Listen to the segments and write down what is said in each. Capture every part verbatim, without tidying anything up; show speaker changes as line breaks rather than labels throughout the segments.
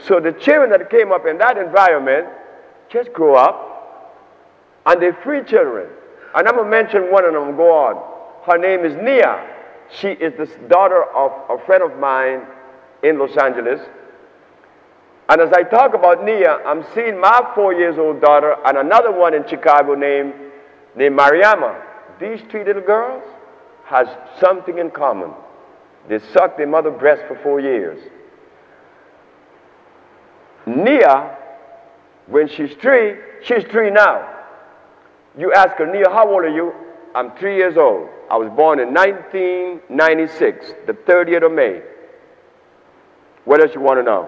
So the children that came up in that environment just grow up, and they're free children. And I'm going to mention one of them, go on. Her name is Nia. She is the daughter of a friend of mine in Los Angeles. And as I talk about Nia, I'm seeing my four years old daughter and another one in Chicago named, named Mariama. These three little girls has something in common. They sucked their mother's breast for four years. Nia, when she's three, she's three now. You ask her, Nia, how old are you? I'm three years old. I was born in nineteen ninety-six, the thirtieth of May. What else you want to know?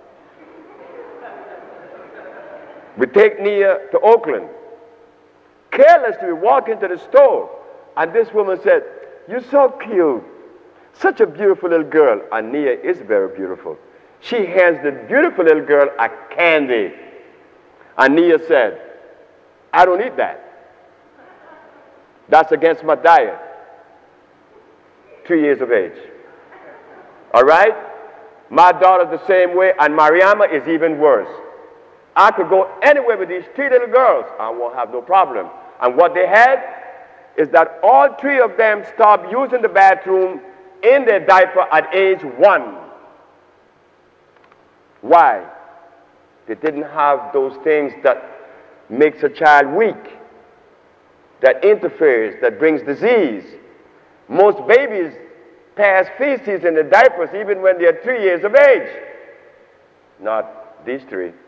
We take Nia to Oakland. Carelessly, we walk into the store, and this woman said, you're so cute. Such a beautiful little girl. And Nia is very beautiful. She hands the beautiful little girl a candy. And Nia said, I don't eat that. That's against my diet. Three years of age. All right? My daughter's the same way, and Mariama is even worse. I could go anywhere with these three little girls. I won't have no problem. And what they had is that all three of them stopped using the bathroom in their diaper at age one. Why? They didn't have those things that makes a child weak, that interferes, that brings disease. Most babies pass feces in the diapers even when they're three years of age. Not these three.